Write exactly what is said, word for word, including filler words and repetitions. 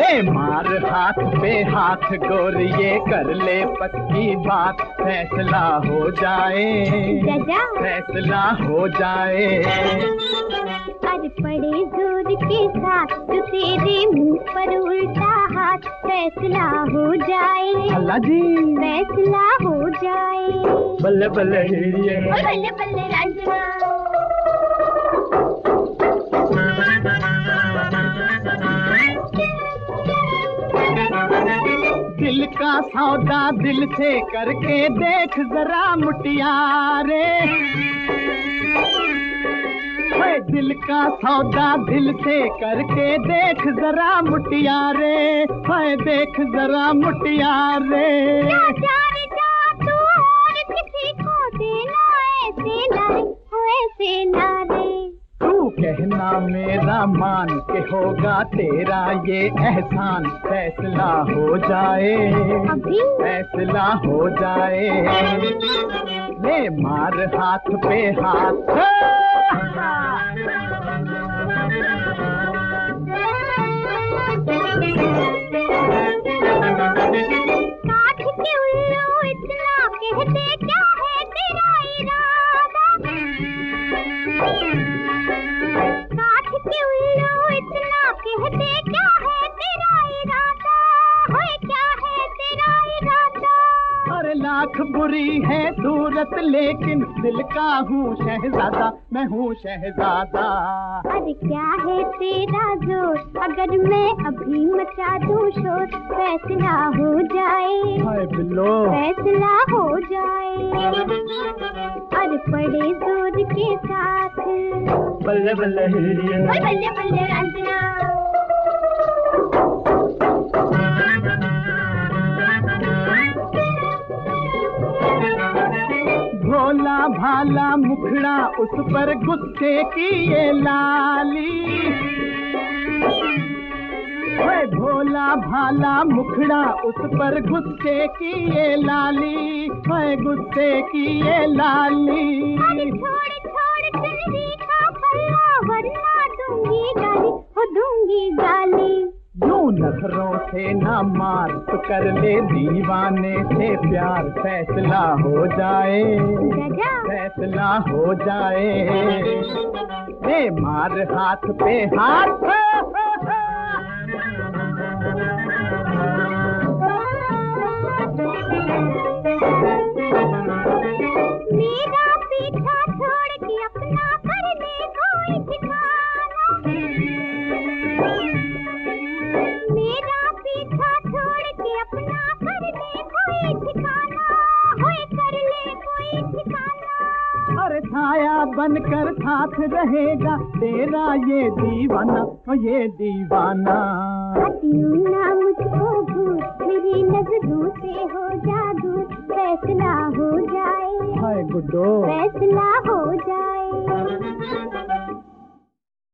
ले मार हाथ पे हाथ गोरिये कर ले पक्की बात, फैसला हो जाए फैसला हो जाए। अरे पड़े जोर के साथ तो तेरे मुंह पर उल्टा हाथ, फैसला हो जाए अल्लाह जी फैसला हो जाए। बल्ले बल्ले हिड़िए बल्ले बल्ले रांझना। दिल का सौदा दिल से करके देख जरा मुटियारे, दिल का सौदा दिल से करके देख जरा मुटियारे, हाय देख जरा मुटियारे। जा जा रे जा तू और किसी को देना ऐसे ना रे ऐसे ना रे। तू कहना मेरा मान के होगा तेरा ये एहसान, फैसला हो जाए अभी फैसला हो जाए। ले मार हाथ पे हाथ काठ के उल्लू इतना कहते क्या है तेरा इरादा, काठ के उल्लू इतना कहते क्या है तेरा इरादा, होए क्या है तेरा इरादा। अरे लाख बुरी है सूरत लेकिन दिल का हूँ शहजादा, मैं हूँ शहजादा। अरे क्या है तेरा जोर, अगर मैं अभी मचा दूं शोर, फैसला हो जाए हाय बिल्लो फैसला हो जाए। अरे पड़े जोर के साथ बल्ले बल्ले हिड़िए बल्ले बल्ले रांझना। भोला भाला मुखड़ा उस पर गुस्से की ये लाली, ओए भोला भाला मुखड़ा उस पर गुस्से की ये लाली, ओए गुस्से की ये लाली। अरे छोड़ छोड़ चुनरी का पल्ला वरना दूंगी गाली हो दूंगी गाली। यूं नखरों से ना मार तो कर ले दीवाने से प्यार, फैसला हो जाए फैसला हो जाए। ले मार हाथ पे हाथ मेरा पीछा छोड़ के अपना कर ले कोई ठिकाना, मेरा पीछा छोड़ के अपना कर ले कोई ठिकाना, होए कर ले कोई ठिकाना। अरे छाया बनकर साथ रहेगा तेरा ये दीवाना, ये दीवाना। यूं ना मुझको भूल मेरी नजरों से हो जादू, फैसला हो जाए हाय गुड्डो फैसला हो जाए।